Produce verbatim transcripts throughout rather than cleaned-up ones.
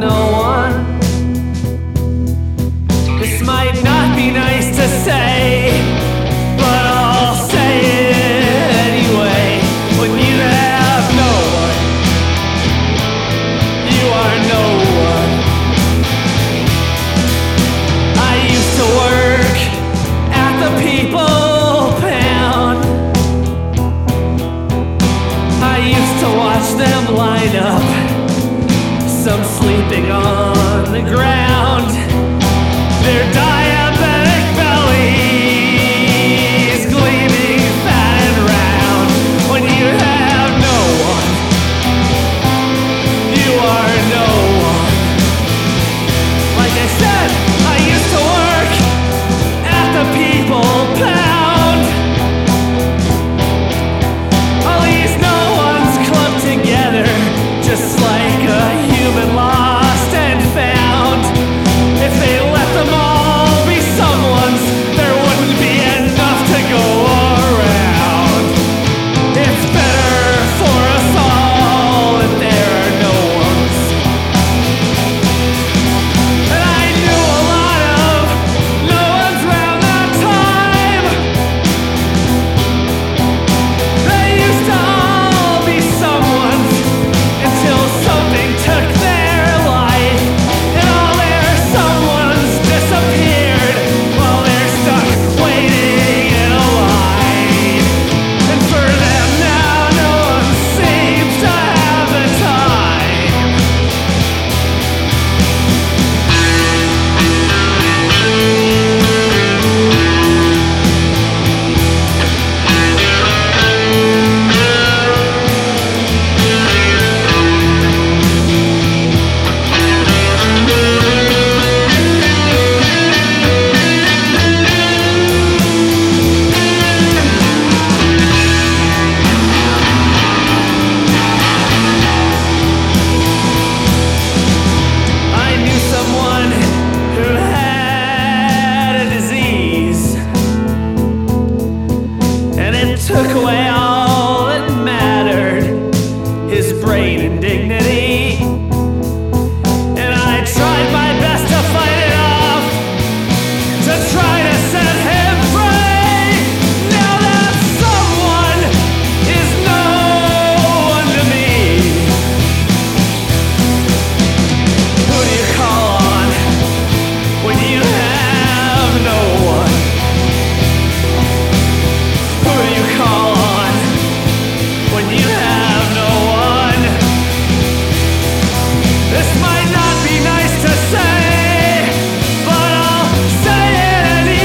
no one. This might not be nice to say, but I'll say it anyway. When you have no one, you are no one. I used to work at the People Pound. I used to watch them line up, some sleeping on the ground. Their diabetic bellies gleaming fat and round. When you have no one, you are no one. Like I said, I used to work at the People Pound. All these no ones clubbed together, just like a human lost and found. If they let them all be someone's, there wouldn't be enough to go around. It's better for us all that there are no ones. And I knew a lot of no ones around that time. They used to all be someone's until something took their life, and all their someones disappeared while they're stuck waiting in a line. And for them now, no one seems to have the time. I knew someone who had a disease, and it took away all that mattered, his brain and dignity. And I tried my best to fight it off, to try to set him free. Now that someone is no one to me. Who do you call on when you have no one? Who do you call on when you have no one? This might not be nice to say, but I'll say it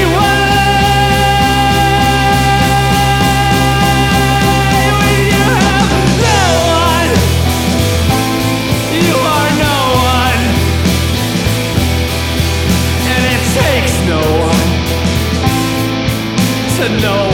anyway. When you have no one, you are no one. And it takes no one to know